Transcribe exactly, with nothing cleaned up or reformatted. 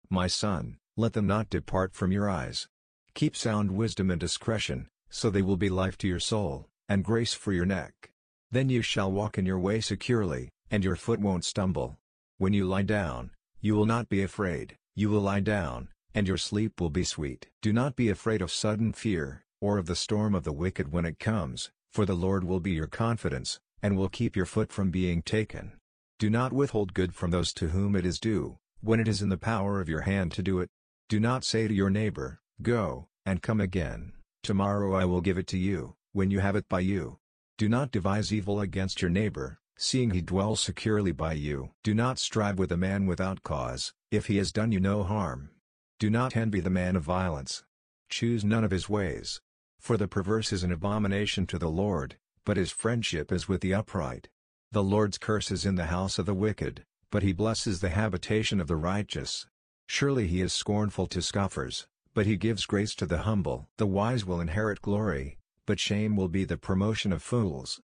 My son, let them not depart from your eyes. Keep sound wisdom and discretion, so they will be life to your soul, and grace for your neck. Then you shall walk in your way securely, and your foot won't stumble. When you lie down, you will not be afraid, you will lie down, and your sleep will be sweet. Do not be afraid of sudden fear, or of the storm of the wicked when it comes, for the Lord will be your confidence, and will keep your foot from being taken. Do not withhold good from those to whom it is due, when it is in the power of your hand to do it. Do not say to your neighbor, "Go, and come again, tomorrow I will give it to you," when you have it by you. Do not devise evil against your neighbor, seeing he dwells securely by you. Do not strive with a man without cause, if he has done you no harm. Do not envy the man of violence. Choose none of his ways. For the perverse is an abomination to the Lord, but his friendship is with the upright. The Lord's curse is in the house of the wicked, but he blesses the habitation of the righteous. Surely he is scornful to scoffers, but he gives grace to the humble. The wise will inherit glory, but shame will be the promotion of fools.